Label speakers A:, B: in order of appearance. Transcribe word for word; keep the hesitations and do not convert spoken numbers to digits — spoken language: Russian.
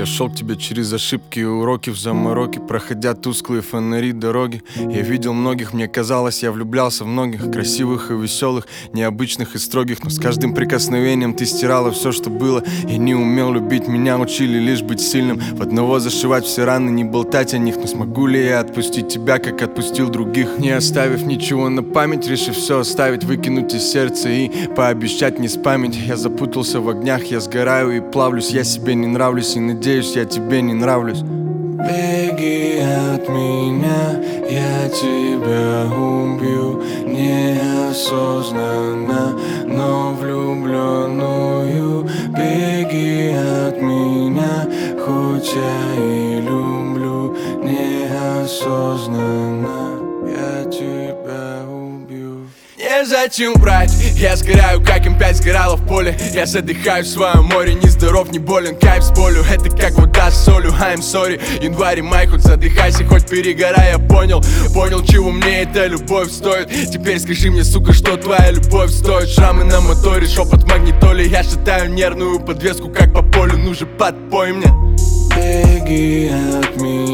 A: Я шел к тебе через ошибки и уроки в замороке, проходя тусклые фонари дороги. Я видел многих, мне казалось, я влюблялся в многих, красивых и веселых, необычных и строгих. Но с каждым прикосновением ты стирала все, что было. Я не умел любить, меня учили лишь быть сильным, в одного зашивать все раны, не болтать о них. Но смогу ли я отпустить тебя, как отпустил других, не оставив ничего на память, решив все оставить, выкинуть из сердца и пообещать не спамить. Я запутался в огнях, я сгораю и плавлюсь, я себе не нравлюсь и надеюсь, я тебе не нравлюсь. Беги от меня, я тебя убью, неосознанно, но влюбленную. Беги от меня, хоть я и люблю, неосознанно, я тебя убью. Незачем врать, я сгораю, как эм пять сгорала в поле. Я задыхаюсь в своем море, не здоров, не болен, кайф с болью. Это как вода с солью, I'm sorry. Январь и май, хоть задыхайся, хоть перегорай, я понял. Понял, чего мне эта любовь стоит. Теперь скажи мне, сука, что твоя любовь стоит. Шрамы на моторе, шепот в магнитоле. Я шатаю нервную подвеску, как по полю, ну же подпой мне. Беги от меня.